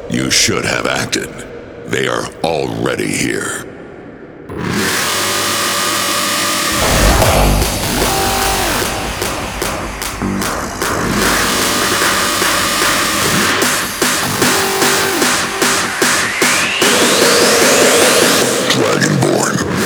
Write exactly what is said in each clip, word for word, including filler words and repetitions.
You should have acted. They are already here. Dragonborn.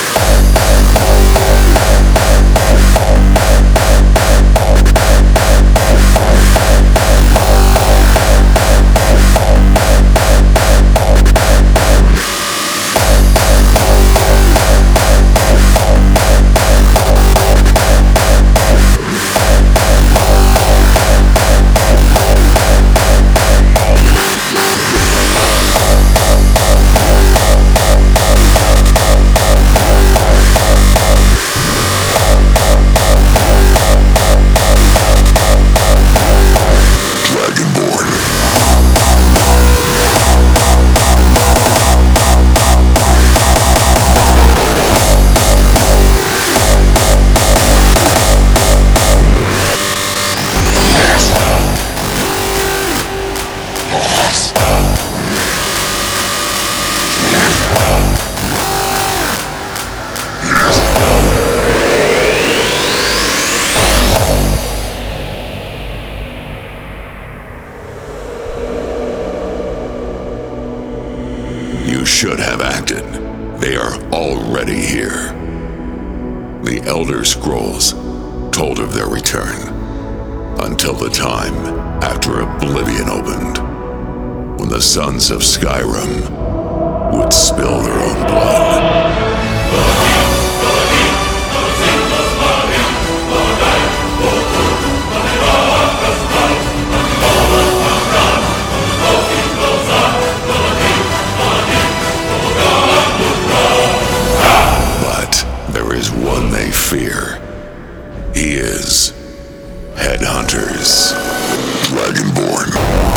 You should have acted. They are already here. The Elder Scrolls told of their return until the time after Oblivion opened, when the sons of Skyrim would spill their own blood. There is one they fear. He is Headhunters. Dragonborn.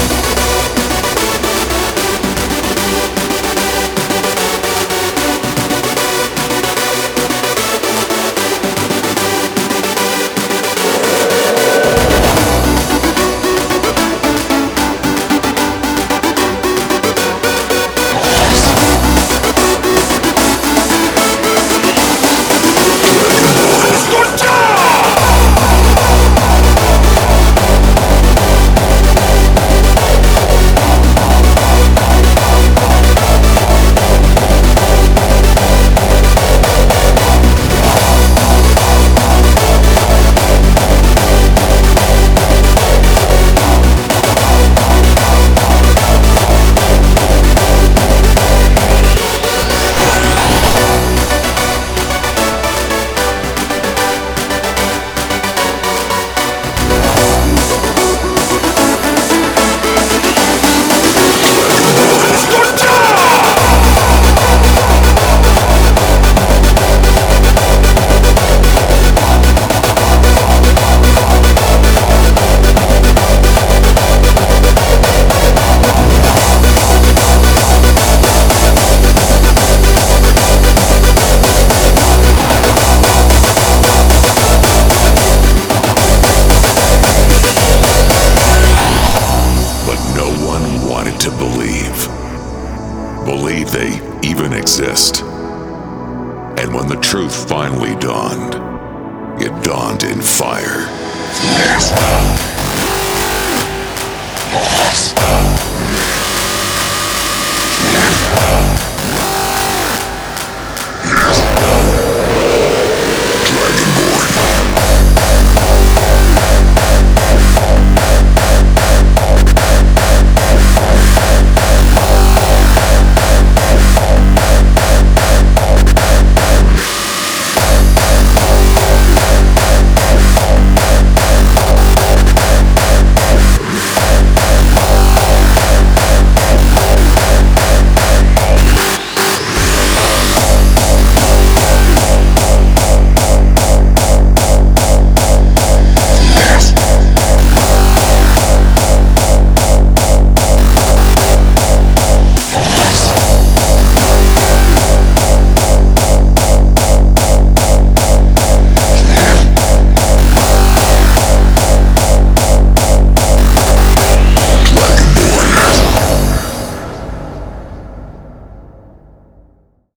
To believe. Believe they even exist. And when the truth finally dawned, it dawned in fire.